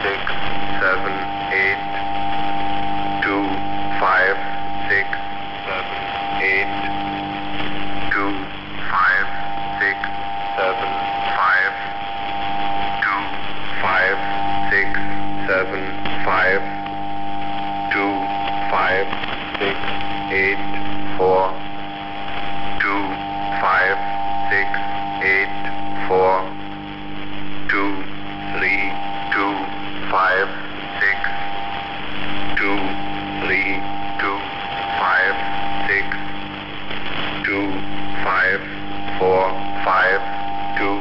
6, 7, 8, 2, 5, 6, 7, 8, 2, 5, 6, 7, 5, 2, 5, 6, 7, 5, 2, 5, 6, 8, 4, 2, 5, 6, 8, 4, 2, 3, 2, 5, 6, 2, 3, 2, 5, 6, 2, 5, 4, 5, 2,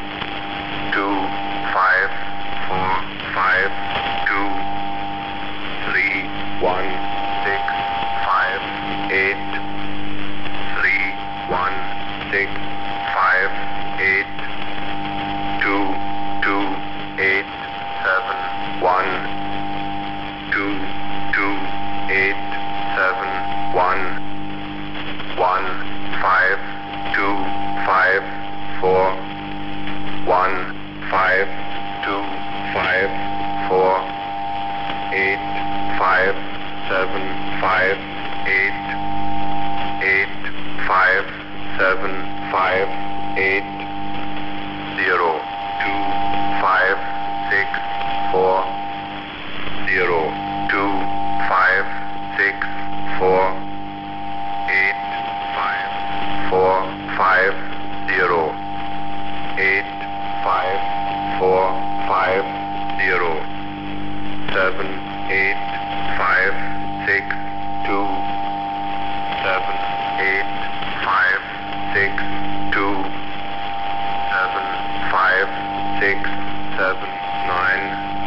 2, 5, 4, 5, 2, 3, 1, 6, 5, 8, 3, 1, 6, 5, 8, 2, 2, 8, 7, 1, 2, 2, 8, 7, 1, 1, 5, 2, 5, 4, 1, 5, 2, 5, 4, 8, 5, 7, 5, 8, 8, 5, 7, 5, 8, 0, 2, 5, 6, 4, 0, 2, 5, 6, 4, 8, 5, 4, 5, 0, 8, 5, 4, 5, 0, 7, 8, 5, 6, 2, 7, 8, 5, 6, 2, 7, 5, 6, 7, 9,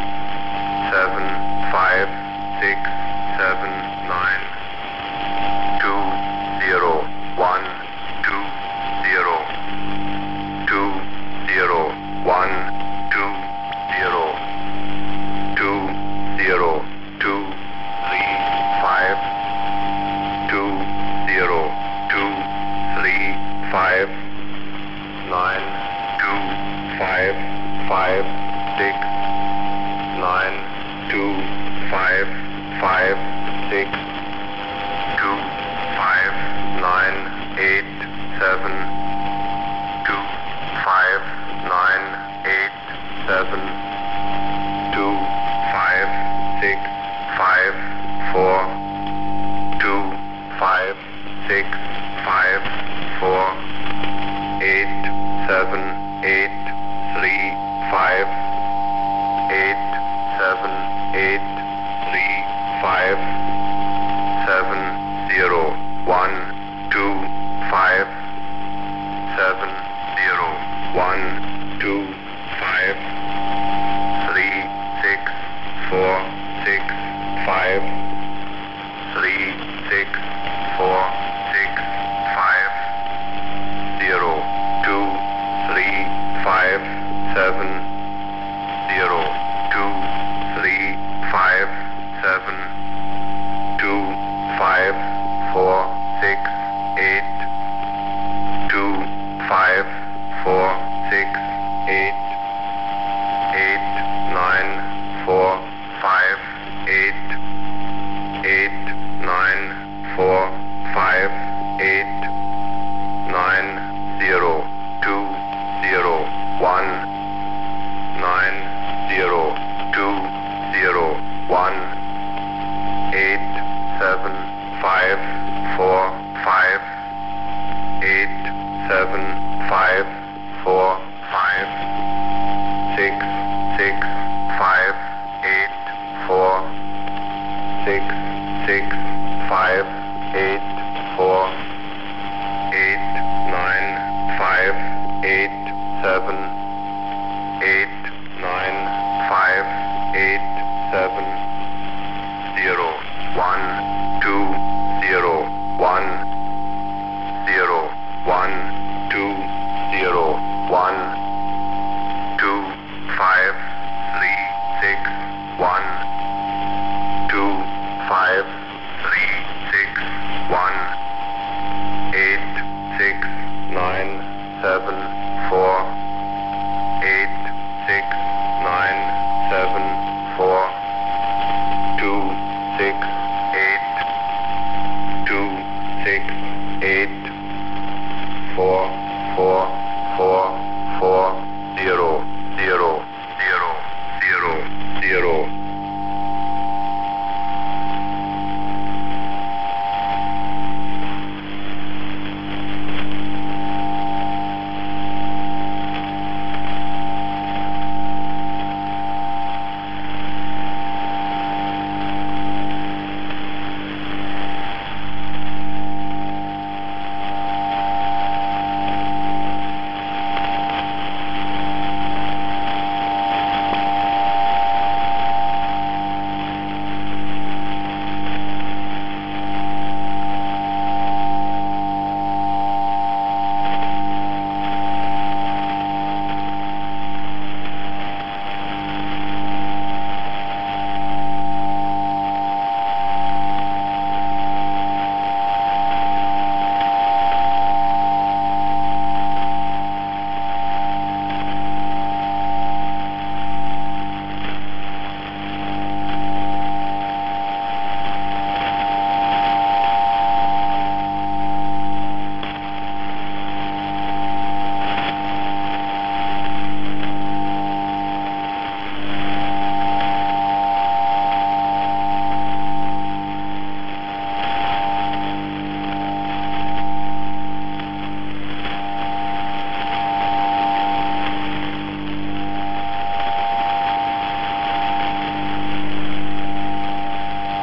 7, 5, 6, 7, 9, 2, 0, 1, 2, 0, 2, 0, 1, 2, 0, 2, 0, 2, 3, 5, 2, 0, 2, 3, 5, 9, 2, 5, 5, 6, 9, 2, 5, 5, 6, 2, 5, 9, 8, 7, 2, 5, 9, 8, 7,